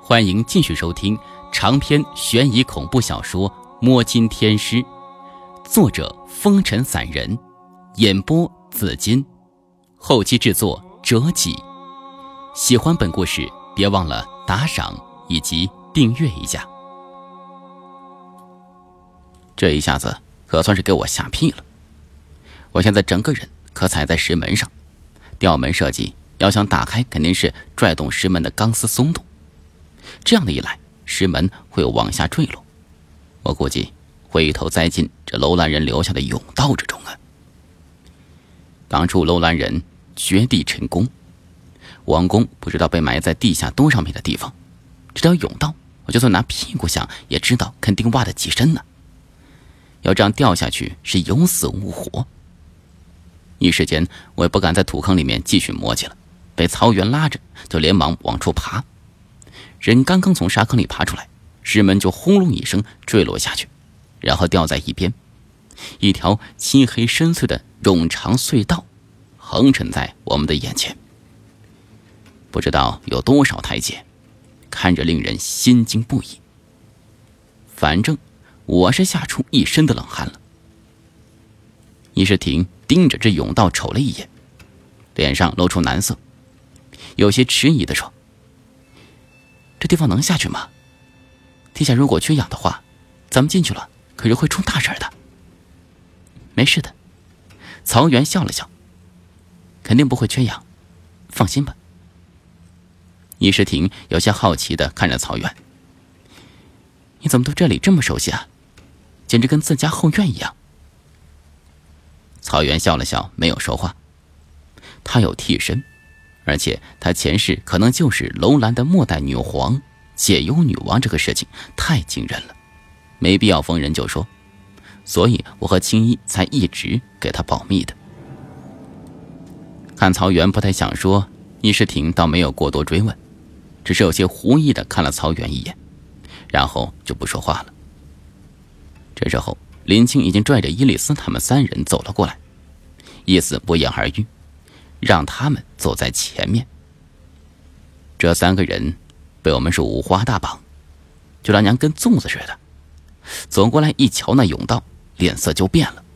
欢迎继续收听长篇悬疑恐怖小说《摸金天师》，作者风尘散人，演播紫金，后期制作折戟。喜欢本故事别忘了打赏以及订阅一下。这一下子可算是给我吓屁了，我现在整个人可踩在石门上，吊门设计要想打开肯定是拽动石门的钢丝松动，这样的一来石门会往下坠落，我估计会一头栽进这楼兰人留下的甬道之中啊。当初楼兰人掘地成功，王宫不知道被埋在地下多少米的地方，这条甬道我就算拿屁股想也知道肯定挖得几深呢，要这样掉下去是有死无活。一时间我也不敢在土坑里面继续摸去了，被曹元拉着就连忙往出爬。人刚刚从沙坑里爬出来，石门就轰隆一声坠落下去，然后掉在一边，一条漆黑深邃的冗长隧道横陈在我们的眼前，不知道有多少台阶，看着令人心惊不已。反正我是吓出一身的冷汗了。易世廷盯着这甬道瞅了一眼，脸上露出难色，有些迟疑地说：“这地方能下去吗？地下如果缺氧的话，咱们进去了可是会出大事的。”“没事的。”曹元笑了笑，“肯定不会缺氧，放心吧。”易世廷有些好奇地看着曹元：“你怎么对这里这么熟悉啊？简直跟自家后院一样。”曹元笑了笑，没有说话。他有替身，而且他前世可能就是楼兰的末代女皇，解忧女王，这个事情太惊人了，没必要逢人就说，所以我和青衣才一直给他保密的。看曹元不太想说，易世廷倒没有过多追问，只是有些狐疑地看了曹元一眼，然后就不说话了。这时候林青已经拽着伊丽丝他们三人走了过来，意思不言而喻，让他们走在前面。这三个人被我们是五花大绑，就让娘跟粽子似的。走过来一瞧那甬道，脸色就变了。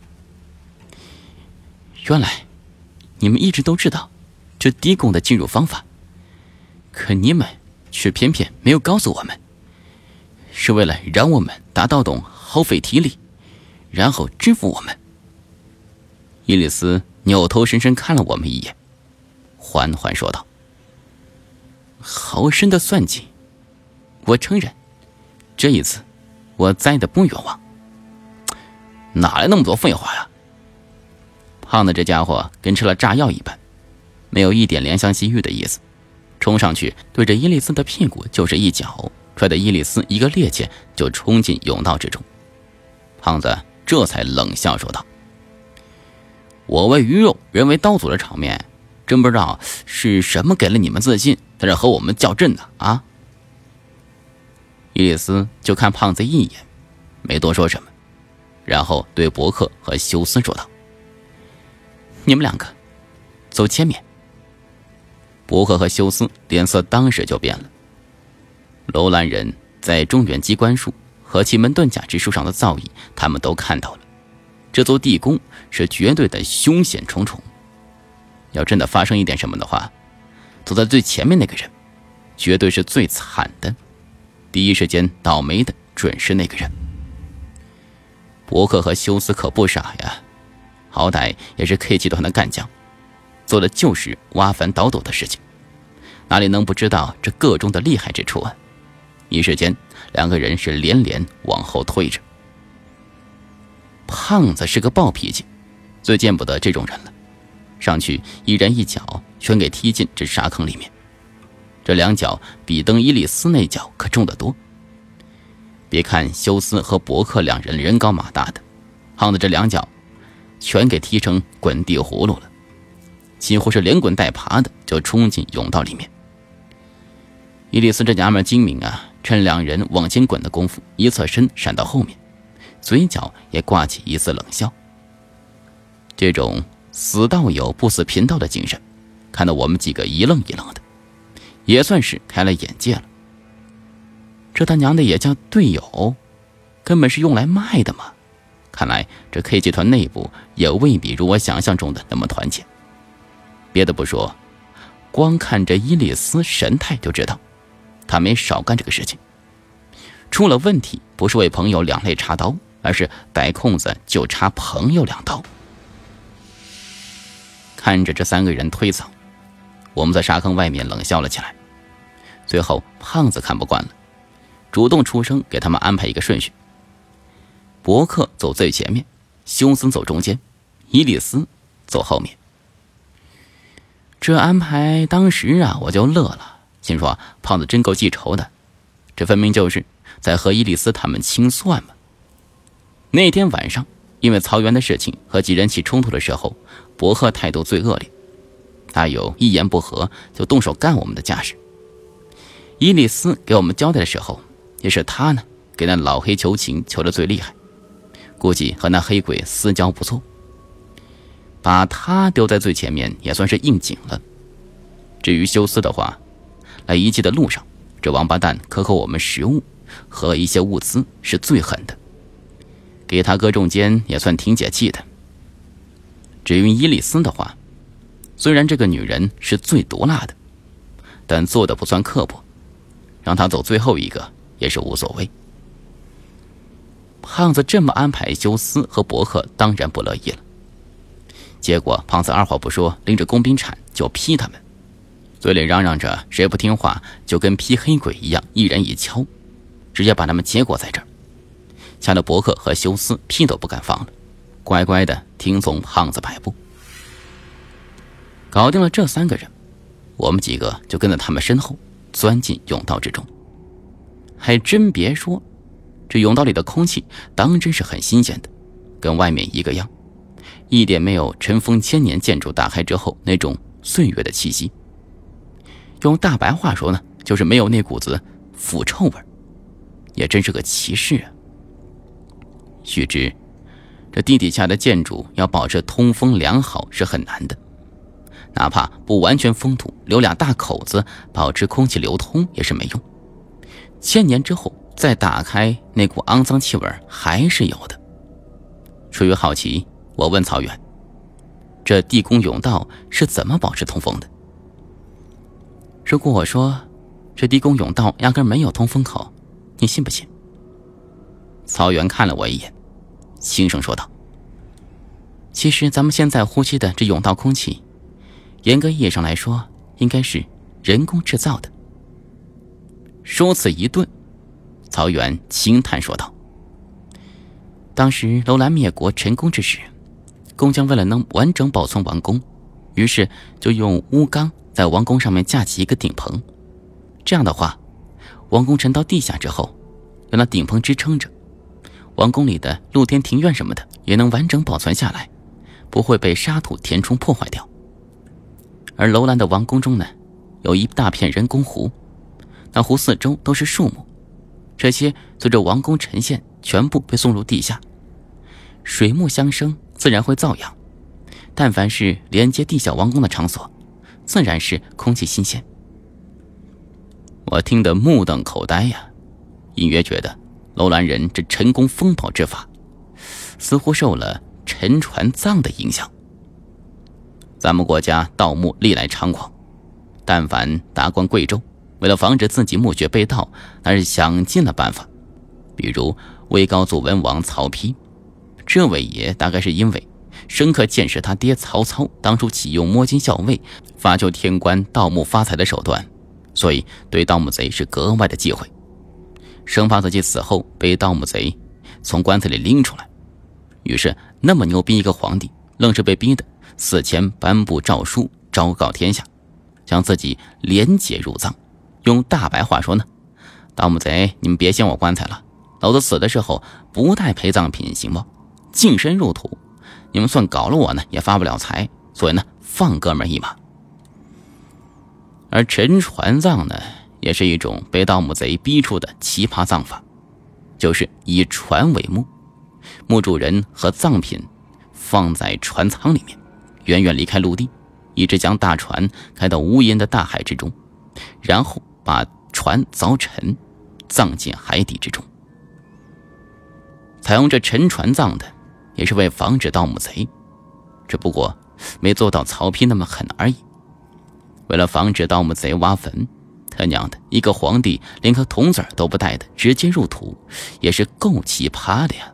原来你们一直都知道这低宫的进入方法，可你们却偏偏没有告诉我们，是为了让我们达到懂耗费体力，然后制服我们。伊丽丝扭头深深看了我们一眼，缓缓说道：“好深的算计，我承认，这一次我栽得不冤枉。”“哪来那么多废话呀？”胖子这家伙跟吃了炸药一般，没有一点怜香惜玉的意思，冲上去对着伊丽丝的屁股就是一脚，踹得伊丽丝一个趔趄就冲进甬道之中。胖子这才冷笑说道：“我为鱼肉，人为刀俎的场面，真不知道是什么给了你们自信，在这和我们较真呢啊！”伊丽丝就看胖子一眼，没多说什么，然后对伯克和休斯说道：“你们两个走前面。”伯克和休斯脸色当时就变了。楼兰人在中原机关术和奇门遁甲之术上的造诣他们都看到了，这座地宫是绝对的凶险重重，要真的发生一点什么的话，走在最前面那个人绝对是最惨的，第一时间倒霉的准是那个人。伯克和休斯可不傻呀，好歹也是 K 集团的干将，做的就是挖坟倒斗的事情，哪里能不知道这个中的厉害之处啊？一时间两个人是连连往后退着。胖子是个暴脾气，最见不得这种人了，上去一人一脚全给踢进这沙坑里面，这两脚比登伊丽丝那脚可重得多。别看休斯和伯克两人人高马大的，胖子这两脚全给踢成滚地葫芦了，几乎是连滚带爬的就冲进甬道里面。伊丽丝这娘们精明啊，趁两人往前滚的功夫，一侧身闪到后面，嘴角也挂起一丝冷笑。这种死道友不死贫道的精神，看得我们几个一愣一愣的，也算是开了眼界了。 这他娘的也叫队友，根本是用来卖的嘛！看来这 K 集团内部也未必如我想象中的那么团结。别的不说，光看这伊丽丝神态就知道，他没少干这个事情。出了问题，不是为朋友两肋插刀，而是逮空子就插朋友两刀。看着这3个人推搡，我们在沙坑外面冷笑了起来。最后胖子看不惯了，主动出声给他们安排一个顺序。伯克走最前面，休斯走中间，伊丽丝走后面。这安排当时我就乐了，心说胖子真够记仇的，这分明就是在和伊丽丝他们清算嘛。那天晚上，因为曹原的事情和几人起冲突的时候，伯克态度最恶劣，他有一言不合就动手干我们的架势。伊丽丝给我们交代的时候，也是他给那老黑求情求得最厉害，估计和那黑鬼私交不错，把他丢在最前面也算是应景了。至于休斯的话，来遗迹的路上，这王八蛋克扣我们食物和一些物资是最狠的，给他搁中间也算挺解气的。至于伊丽丝的话，虽然这个女人是最毒辣的，但做的不算刻薄，让她走最后一个也是无所谓。胖子这么安排，休斯和伯克当然不乐意了。结果胖子二话不说，拎着工兵铲就劈他们，嘴里嚷嚷着谁不听话就跟劈黑鬼一样，一人一锹，直接把他们结果在这儿，吓得伯克和休斯屁都不敢放了，乖乖的听从胖子摆布。搞定了这3个人，我们几个就跟在他们身后钻进甬道之中。还真别说，这甬道里的空气当真是很新鲜的，跟外面一个样，一点没有尘封千年建筑打开之后那种岁月的气息。用大白话说就是没有那股子腐臭味，也真是个奇事啊。须知这地底下的建筑要保持通风良好是很难的，哪怕不完全封土，留俩大口子保持空气流通也是没用。千年之后再打开，那股肮脏气味还是有的。出于好奇，我问曹远，这地宫甬道是怎么保持通风的？如果我说这地宫甬道压根没有通风口，你信不信？曹远看了我一眼，轻声说道，其实咱们现在呼吸的这甬道空气，严格意义上来说应该是人工制造的。说此一顿，曹远轻叹说道，当时楼兰灭国成功之时，工匠为了能完整保存王宫，于是就用钨钢在王宫上面架起一个顶棚，这样的话，王宫沉到地下之后，有那顶棚支撑着，王宫里的露天庭院什么的也能完整保存下来，不会被沙土填充破坏掉。而楼兰的王宫中有一大片人工湖，那湖四周都是树木，这些随着王宫沉陷全部被送入地下，水木相生，自然会遭殃。但凡是连接地下王宫的场所，自然是空气新鲜。我听得目瞪口呆呀，隐约觉得楼兰人这沉宫风暴之法似乎受了沉船葬的影响。咱们国家盗墓历来猖狂，但凡达官贵胄为了防止自己墓穴被盗，那是想尽了办法。比如魏高祖文王曹丕，这位爷大概是因为深刻见识他爹曹操当初启用摸金校尉发救天官盗墓发财的手段，所以对盗墓贼是格外的忌讳，生怕自己死后被盗墓贼从棺材里拎出来。于是那么牛逼一个皇帝，愣是被逼得死前颁布诏书昭告天下，将自己连解入葬。用大白话说盗墓贼你们别掀我棺材了，老子死的时候不带陪葬品行吗？净身入土，你们算搞了我也发不了财，所以放哥们一马。而沉船葬也是一种被盗墓贼逼出的奇葩葬法，就是以船为墓，墓主人和葬品放在船舱里面，远远离开陆地，一直将大船开到无垠的大海之中，然后把船凿沉， 葬进海底之中。采用这沉船葬的，也是为防止盗墓贼，只不过没做到曹丕那么狠而已。为了防止盗墓贼挖坟，他娘的，一个皇帝连颗铜子都不带的直接入土，也是够奇葩的呀。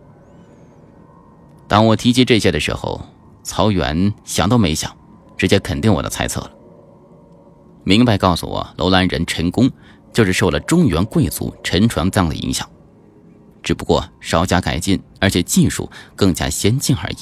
当我提及这些的时候，曹元想都没想，直接肯定我的猜测了，明白告诉我楼兰人陈宫就是受了中原贵族沉船葬的影响，只不过稍加改进，而且技术更加先进而已。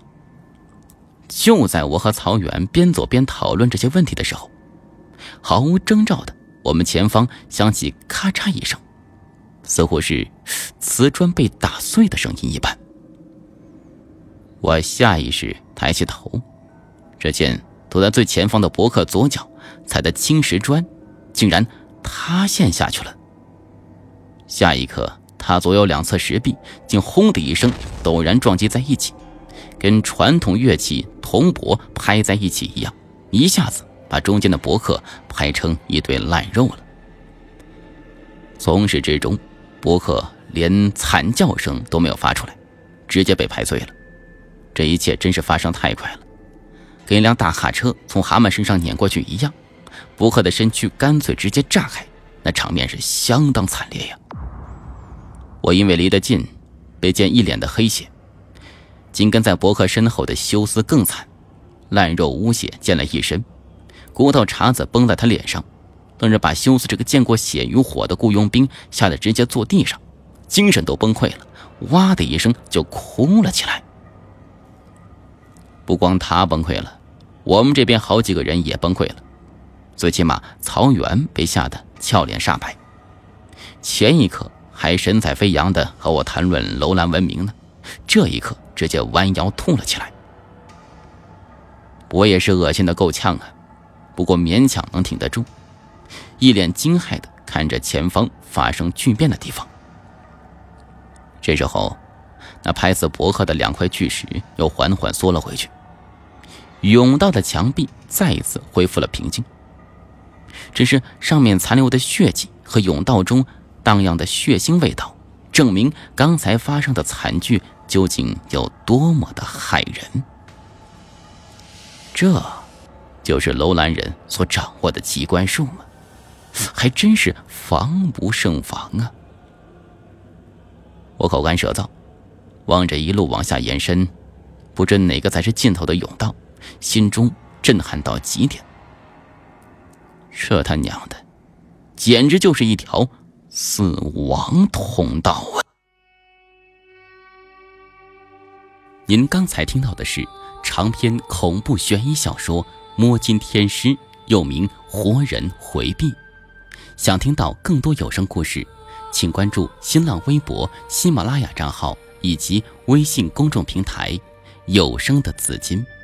就在我和曹元边走边讨论这些问题的时候，毫无征兆的，我们前方响起咔嚓一声，似乎是瓷砖被打碎的声音一般。我下意识抬起头，只见躲在最前方的伯克左脚踩的青石砖竟然塌陷下去了。下一刻，他左右两侧石壁竟轰的一声陡然撞击在一起，跟传统乐器铜钹拍在一起一样，一下子把中间的伯克拍成一堆烂肉了。从始至终，伯克连惨叫声都没有发出来，直接被拍碎了。这一切真是发生太快了，跟一辆大卡车从蛤蟆身上碾过去一样，伯克的身躯干脆直接炸开，那场面是相当惨烈呀。我因为离得近，被溅一脸的黑血，紧跟在伯克身后的休斯更惨，烂肉污血溅了一身，骨头碴子崩在他脸上，愣是把休斯这个见过血与火的雇佣兵吓得直接坐地上，精神都崩溃了，哇的一声就哭了起来。不光他崩溃了，我们这边好几个人也崩溃了，最起码曹元被吓得俏脸煞白，前一刻还神采飞扬的和我谈论楼兰文明呢，这一刻直接弯腰吐了起来。我也是恶心的够呛啊，不过勉强能挺得住，一脸惊骇的看着前方发生巨变的地方。这时候，那拍死伯克的两块巨石又缓缓缩了回去，甬道的墙壁再一次恢复了平静，只是上面残留的血迹和甬道中荡漾的血腥味道，证明刚才发生的惨剧究竟有多么的骇人。这就是楼兰人所掌握的机关术吗？还真是防不胜防啊。我口干舌燥，望着一路往下延伸，不知哪个才是尽头的甬道，心中震撼到极点。这他娘的简直就是一条死亡通道啊！您刚才听到的是长篇恐怖悬疑小说《摸金天师》，又名《活人回避》。想听到更多有声故事，请关注新浪微博、喜马拉雅账号以及微信公众平台有声的紫金。